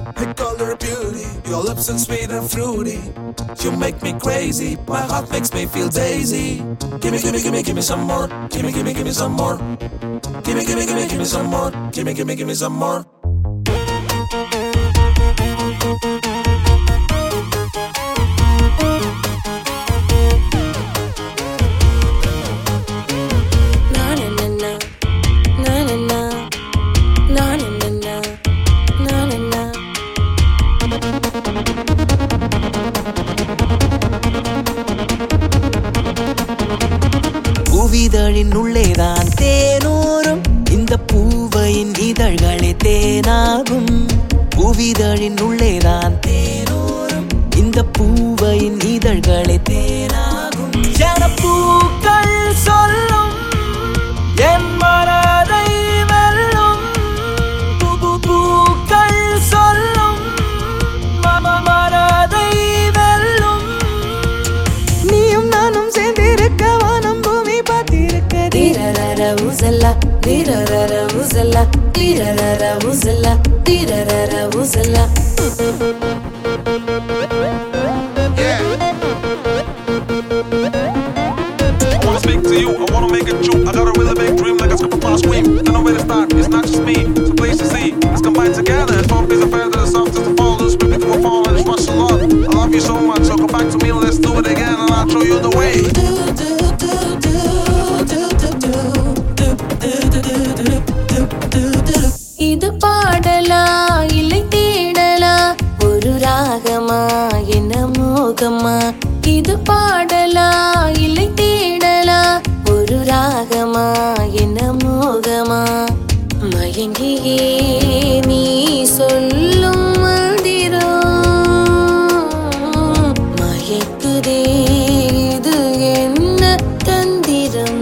I call her beauty. Your lips are sweet and fruity. You make me crazy. My heart makes me feel daisy. Gimme, gimme, gimme, gimme some more. Gimme, gimme, gimme some more. Gimme, gimme, gimme, gimme some more. Gimme, gimme, gimme some more. பூவிதழின் உள்ளேதான் தேனூரும் இந்த பூவையின் இதழ்களே தேனாகும். பூவிதழின் உள்ளேதான் தேனூரும் இந்த பூவையின் இதழ்களே தேனாகும். ஜனப்பூக்கள் சொல்லும் என் மனதை வெல்லும். பூக்கள் சொல்லும் மனதை வெல்லும். நீயும் நானும் சேர்ந்திருக்க வானம் பூமி பார்த்திருக்க. தீரரர உசல்லா தீரரர உசல்லா தீரரர உசல்லா தீரரர உசல்லா. Wanna speak to you, I wanna make it true. I got a really big dream, like a super fast scream. Don't know where to start, it's not just me, it's a place to see. Let's combine together, it's one piece of feather, the softest of all. Let's rip it to a fall and just rush a lot. I love you so much, so come back to me, let's do it again, and I'll show you the way. இது பாடலா இல்லை தேடலா, ஒரு ராகமா என்ன மோகமா. இது பாடலா இல்லை தேடலா, ஒரு ராகமா என்ன மோகமா. மயங்கியே நீ சொல்லும் மந்திரம் மயக்குதே, இது என்ன தந்திரம்.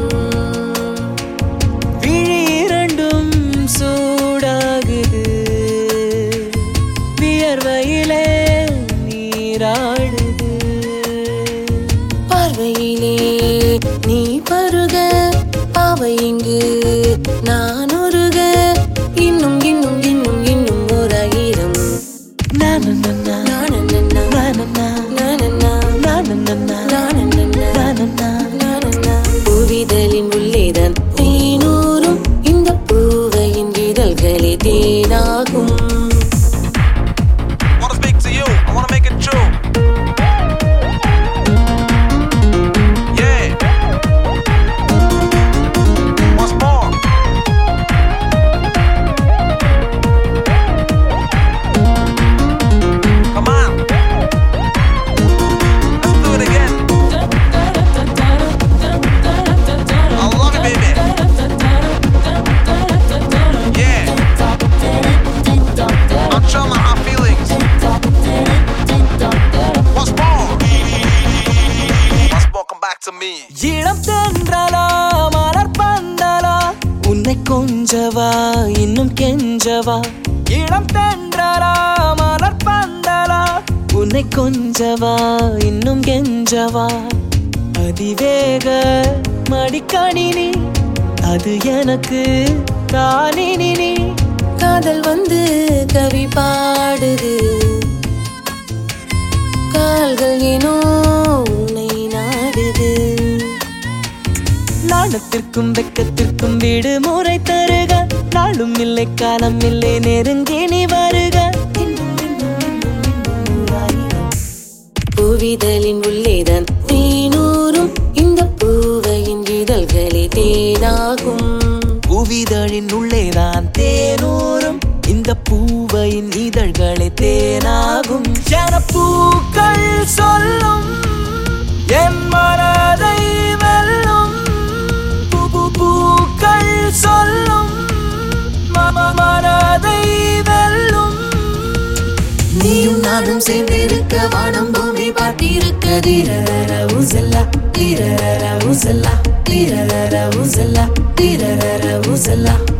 விழி இரண்டும் சூடாகுது, வியர்வையிலே நீராடுது. பார்வையிலே நீ பருக, பாவை இங்கு நான் உருக. இன்னும் இன்னும் இன்னும் இன்னும் ஓராயிரம். நானன்னா நானன்னா நானன்னா நானன்னா நானன்னா நானன்னா நானன்னா. நானன்னா. பூவிதழின் உள்ளேதான் தேனூரும் இந்த பூவையின் இதழ்களே தேனாகும். Wanna speak to you, I wanna make it true. Yeah. Once more. Come on. Let's do it again. I love you, baby. Yeah. I'm showing my hot feelings. Once more. Once more, come back to me. இளம் தென்றலா மலர் பந்தலா, உன்னை கொஞ்சவா இன்னும் கெஞ்சவா. இளம் தென்றலா மலர் பந்தலா, உன்னை கொஞ்சவா இன்னும் கெஞ்சவா. அதிவேக மடிக்கணினி அது எனக்கு காணினி. காதல் வந்து கவி பாடுது, கால்கள் ஏனோ உன்னை நாடுது. நாணத்திற்கும் வெக்கத்திற்கும் விடுமுறை தருக, நாளும் இல்லை காலம் இல்லை நெருங்கி நீ வருக. பூவிதழின் உள்ளேதான் தேனூரும் இந்த பூவையின் இதழ்களே தேனாகும். பூவிதழின் உள்ளேதான் தேனூரும் இந்த பூவையின் இதழ்களே தேனாகும். ஜனப்பூக்கள் சொல்லும் என் மனதை வெல்லும். பூக்கள் சொல்லும் மனதை வெல்லும். நீயும் நானும் சேர்ந்திருக்க வானம் பூமி பார்த்திருக்க. தீரரர உசல்லா தீரரர உசல்லா தீரரர உசல்லா தீரரர உசல்லா.